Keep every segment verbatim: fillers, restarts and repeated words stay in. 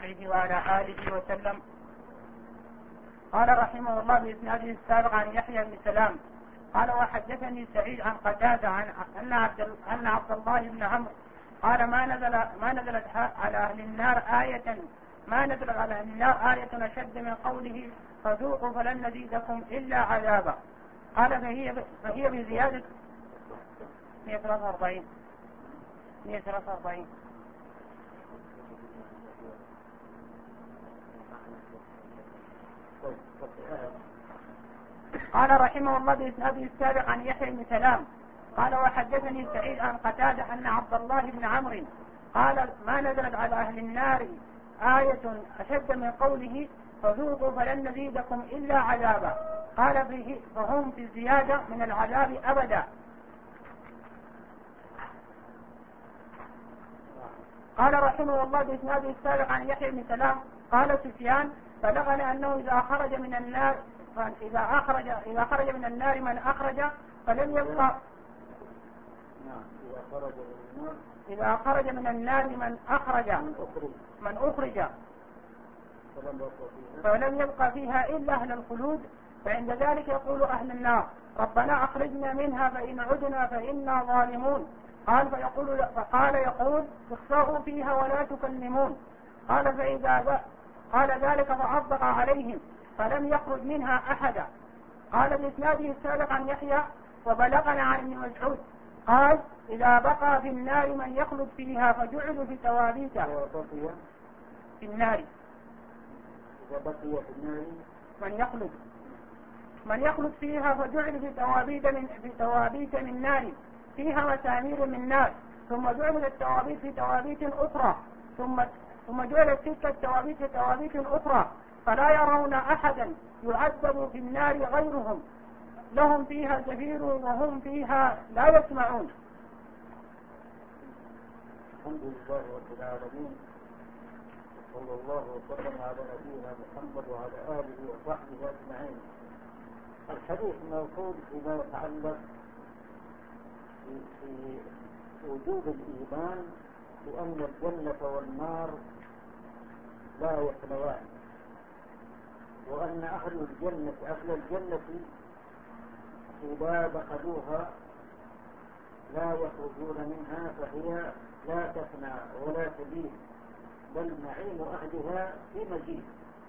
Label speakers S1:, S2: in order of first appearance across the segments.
S1: عليه وعلى آله وسلم. قال رحمه الله بإسناده السابق عن يحيى بن سلام قال وحدثني سعيد عن قتادة عن أن عبد أن عبد الله بن عمرو قال ما نزل ما نزلت على أهل النار آية ما نزلت على أهل النار آية أشد من قوله فذوقوا فلن نزيدكم إلا عذابا. قال فهي فهي بزيادة مئة وثلاثة وأربعين مئة وثلاثة وأربعين. قال رحمه الله بإسناده السابق عن يحيى بن سلام قال وحدثني سعيد عن قتادة أن عبد الله بن عمرو قال ما نزلت على أهل النار آية أشد من قوله فذوقوا فلن نزيدكم إلا عذابا. قال فيه فهم في الزيادة من العذاب أبدا. قال رحمه الله بإسناده السابق عن يحيى بن سلام قال سفيان بلغنا أنه إذا خرج من النار إذا أخرج إذا خرج من النار من أخرج فلم يبقى إذا خرج من النار من أخرج من أخرج فلم يبقى فيها إلا أهل الخلود فعند ذلك يقول أهل النار ربنا أخرجنا منها فإن عدنا فإنا ظالمون. قال فيقول فقال يقول اخسأوا فيها ولا تكلمون. قال فإذا قال ذلك فأصدق عليهم فلم يخرج منها أحدا. قال بإسناده السابق عن يحيى وبلغنا عن ابن مسعود قال إذا بقى في النار من يخلد فيها فجعلوا في توابيت في النار
S2: إذا بقي في النار
S1: من يخلد من يخلد فيها فجعل في توابيت من في توابيت من نار فيها مسامير من نار ثم جعلت التوابيت في توابيت أخرى ثم ثم جعلت تلك التوابيت في توابيت أخرى فلا يرون أحدا يعذب في النار غيرهم لهم فيها زفير وهم فيها لا يسمعون.
S2: الحمد لله رب العالمين صلى الله وسلم على نبينا محمد وعلى آله وصحبه أجمعين. الحديث موصول فيما يتعلق في وجود الإيمان بأن الجنة والنار لا يفنيان وأن أهل الجنة أهل الجنة إذا دخلوها لا يخرجون منها فهي لا تفنى ولا تبيد بل نعيم أهلها في مزيد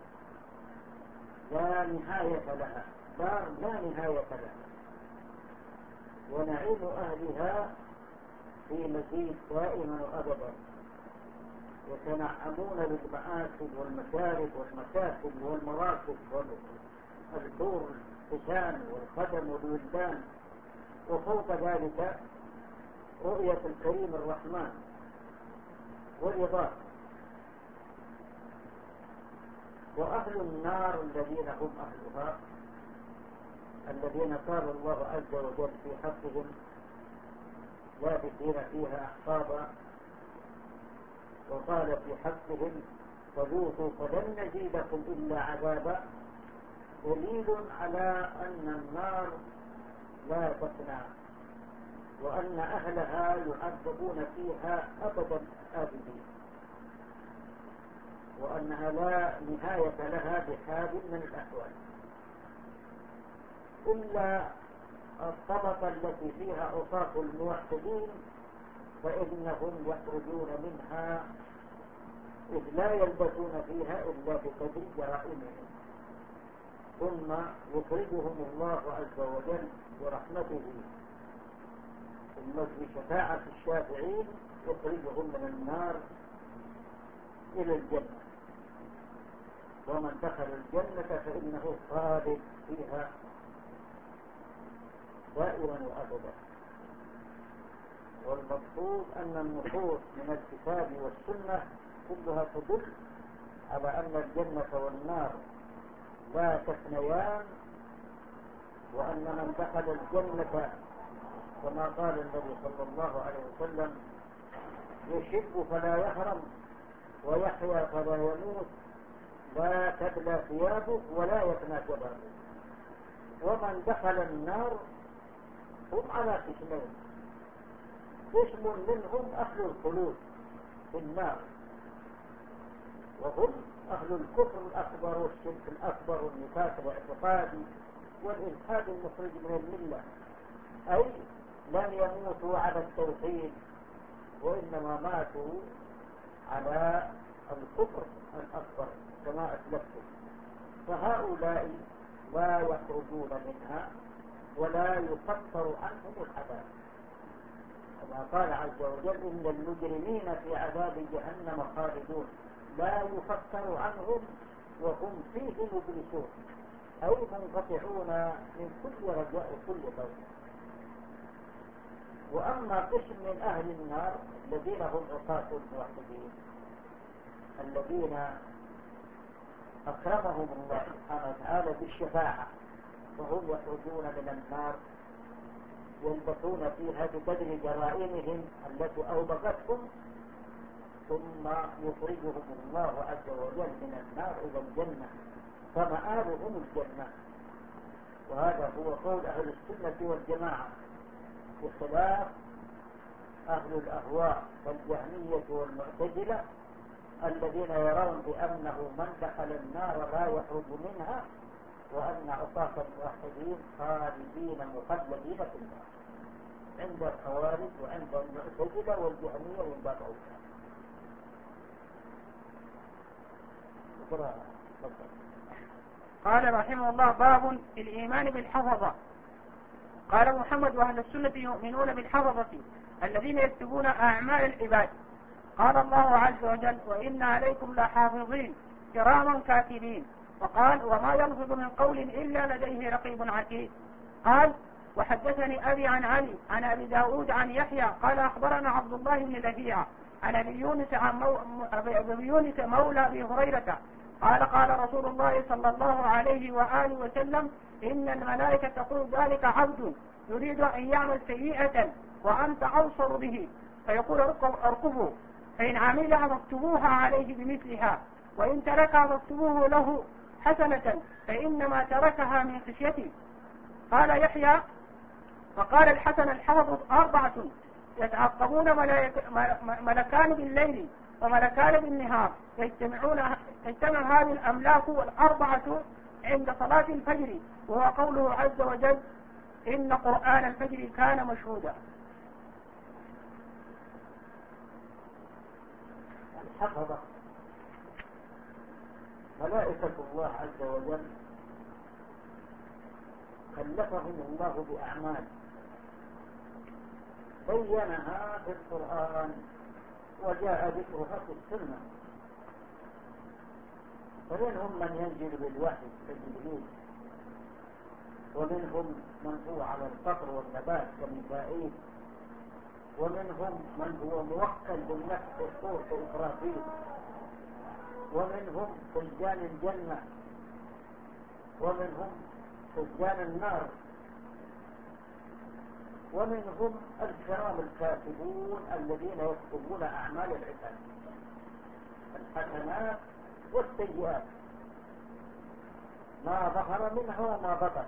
S2: لا نهاية لها دار لا نهاية لها ونعيم أهلها في مزيد دائما وأبدا يتنعمون بالمآكل والمشارب والمكاسب والمراكب والحور الحسان والخدم والولدان وفوق ذلك رؤية الكريم الرحمن والرضا. وأهل النار الذين هم أهلها الذين قال الله عز وجل في حقهم لابثين فيها أحقابا وقال في حقهم فذوقوا فلن نزيدكم إلا عذابا دليل على أن النار لا تفنى وأن أهلها يعذبون فيها أبدا آبدين وأنها لا نهاية لها بحال من الأحوال إلا الطبقة التي فيها عصاة الموحدين فإنهم يخرجون منها إذ لا يلبثون فيها إلا بقدر جرائمهم ثم يخرجهم الله عز وجل برحمته ثم بشفاعة الشافعين يخرجهم من النار إلى الجنة ومن دخل الجنة فإنه خالد فيها دائما وأبدا. والمقصود أن النصوص من الكتاب والسنة كلها تدل على أن الجنة والنار لا تفنيان وأن من دخل الجنة كما قال النبي صلى الله عليه وسلم يشب فلا يهرم ويحيا فلا يموت لا تبلى ثيابه ولا يفنى جبانه. ومن دخل النار هم على قسمين قسم منهم أهل الخلود في النار وهم أهل الكفر الأكبر والشرك الأكبر والنفاق الاعتقادي والإلحاد المخرج من الملة، أي لم يموتوا على التوحيد وإنما ماتوا على الكفر الأكبر كما أسلفتم، فهؤلاء لا يخرجون منها ولا يكفر عنهم العذاب، كما قال عز وجل إن المجرمين في عذاب جهنم خالدون لا يكفر عنهم وهم فيه مبلسون، أي منقطعون من كل رجاء وكل خوف. وأما قسم من أهل النار الذين هم عصاة الموحدين الذين أكرمهم الله سبحانه وتعالى بالشفاعة، وهم يخرجون من النار يلبثون فيها بقدر جرائمهم التي أوبقتهم، ثم يخرجهم الله عز وجل من النار إلى الجنة فمآلهم الجنة. وهذا هو قول أهل السنة والجماعة، بخلاف أهل الأهواء كالجهمية والمعتزلة الذين يرون بأنه من دخل النار لا يخرج منها، وأن عصاة الموحدين خالدين مخلدين في النار عند الخوارج وعند المعتزلة والجهمية والباطل.
S1: قال رحمه الله: باب الإيمان بالحفظة. قال محمد: وأهل السنة يؤمنون بالحفظة الذين يكتبون أعمال العباد. قال الله عز وجل: وإن عليكم لحافظين كراما كاتبين. وقال: وما يلفظ من قول إلا لديه رقيب عتيد. قال: وحدثني أبي عن علي عن أبي داود عن يحيى قال: أخبرنا عبد الله بن لهيعة عن أبي يونس عن مو... أبي يونس مولى أبي هريرة قال: قال رسول الله صلى الله عليه وآله وسلم: إن الملائكة تقول ذلك عبد يريد أن يعمل سيئة وأنت أوصر به، فيقول: ارقبوا، فإن عملها فاكتبوها عليه بمثلها، وإن تركها فاكتبوه له حسنة، فإنما تركها من خشيتي. قال يحيى: فقال الحسن الحفظ أربعة يتعقبون ملكان بالليل وملكان بالنهار، يجتمعون تجتمع هذه الأملاك الأربعة عند صلاة الفجر، وهو قوله عز وجل: إن قرآن الفجر كان مشهودا.
S2: الحفظة ملائكة الله عز وجل كلفهم الله بأعمال بينها في القرآن وجاء ذكرها في السنة، فمنهم من ينزل بالوحي كجبريل، ومنهم من هو على الفقر والنبات كميكائيل، ومنهم من هو موكل بالنفس والصور كإسرافيل، ومنهم سجان الجنة، ومنهم سجان النار، ومنهم الكرام الكاتبون الذين يكتبون أعمال العباد الحسنات والسيئات ما ظهر منها وما بطن.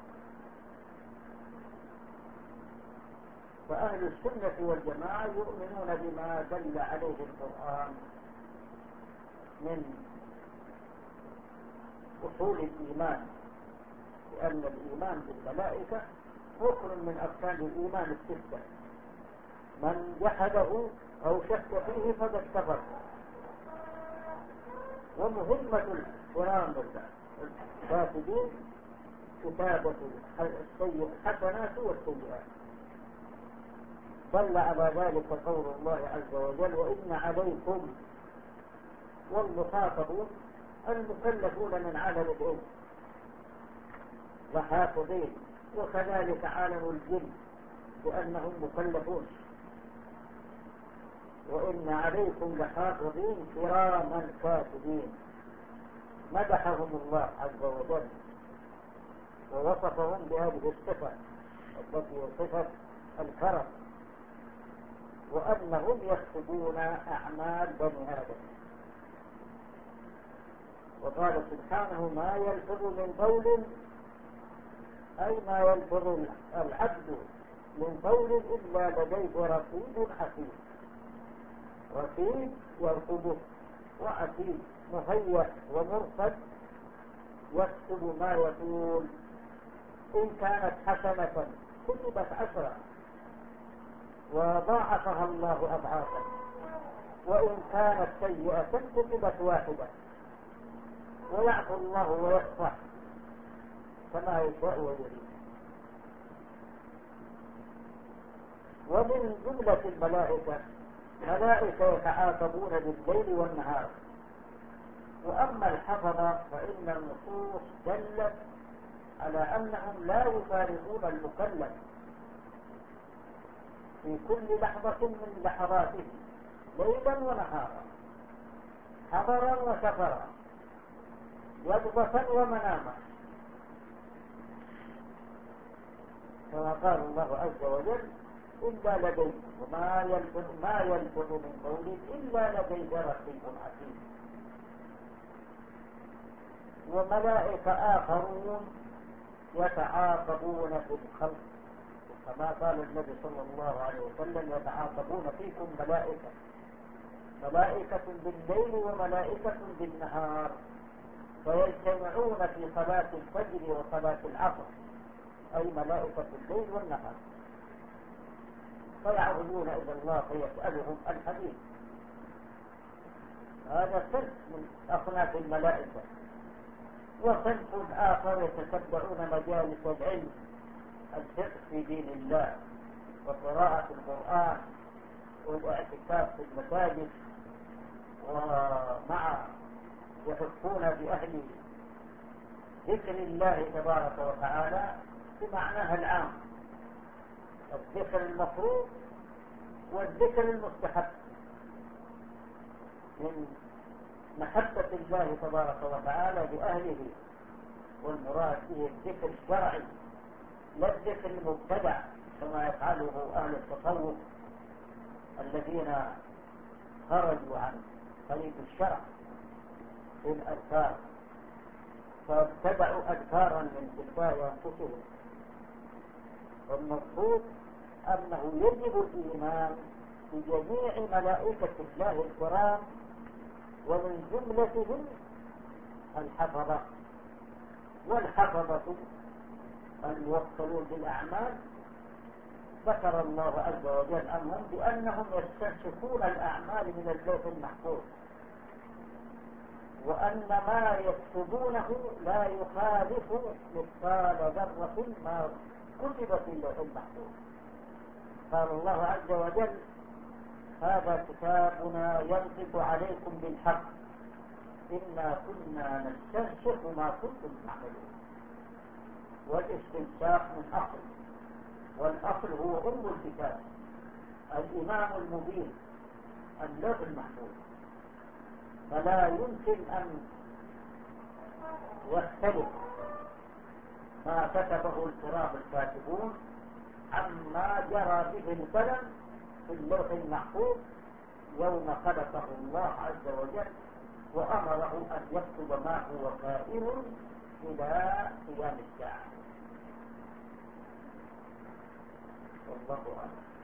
S2: فأهل السنة والجماعة يؤمنون بما دل عليه القرآن من أصول الإيمان، لأن الإيمان بالملائكة ركن من أركان الإيمان الستة، من جحده أو شك فيه فقد كفر. ومهمة الكرام الكاتبين كتابة الحسنات والسيئات، دل على ذلك قول الله عز وجل: وإن عليكم، والمخاطبون المكلفون من عالم الإنس وحافظين، وكذلك عالم الجن لأنهم مكلفون. وإن عليكم لحافظين كراما كاتبين، مدحهم الله عز وجل ووصفهم بهذه الصفة التي هي صفة الكرم، وأنهم يكتبون أعمال بني آدم. وقال سبحانه: ما يلفظ من قول، أي ما يلفظ العبد من قول إلا لديه رقيب حفيظ. رقيب يرقبه وعتيد مهيأ ومرصد يكتب ما يقول. إن كانت حسنة كتبت عشرة وضاعفها الله أضعافا، وإن كانت سيئة كتبت واحدة، ويعفو الله ويصفح كما يشاء ويريد. ومن جملة الملائكة ملائكة يتعاقبون بالليل والنهار. وأما الحفظة فإن النصوص دلت على أنهم لا يفارقون المكلف في كل لحظة من لحظاته ليلا ونهارا، حضرا وسفرا، يقظة ومناما، كما قال الله عز وجل: إلا لديه وما يلفظ ما يلفظ من قول إلا لديه رقيب عتيد. وملائكة آخرون يتعاقبون في الخلق، كما قال النبي صلى الله عليه وسلم: يتعاقبون فيكم ملائكة، ملائكة بالليل وملائكة بالنهار، فيجتمعون في صلاة الفجر وصلاة العصر، أي ملائكة الليل والنهار، فيعرضون إلى الله فيسألهم الحديث. هذا صنف من أصناف الملائكة. وصنف آخر يتتبعون مجالس العلم، الفقه في دين الله وقراءة القرآن والاعتكاف في المساجد، ومع يحفون بأهل ذكر الله تبارك وتعالى بمعناها العام، الذكر المفروض والذكر المستحب من محبة الله تبارك وتعالى بأهله، والمراد به الذكر الشرعي لا الذكر المبتدع كما يفعله أهل التصوف الذين خرجوا عن طريق الشرع في الأذكار، فابتدعوا أذكارا من تلقاء أنفسهم. والمقصود أنه يجب الإيمان بجميع ملائكة الله الكرام، ومن جملتهم الحفظة. والحفظة الموكلون بالأعمال ذكر الله عز وجل عنهم بأنهم يستنسخون الأعمال من اللوح المحفوظ، وأن ما يكتبونه لا يخالف مثقال ذرة ما كتب في اللوح المحفوظ. قال الله عز وجل: هذا كتابنا ينطق عليكم بالحق إنا كنا نستنسخ ما كنتم تعملون. والاستنساخ من أصل، والأصل هو أم الكتاب، الإمام المبين، اللوح المحفوظ. فلا يمكن أن يختلف ما كتبه الكرام الكاتبون عما جرى به القلم في اللوح المحفوظ يوم خلقه الله عز وجل وأمره أن يكتب ما هو كائن إلى قيام الساعة. والله أعلم.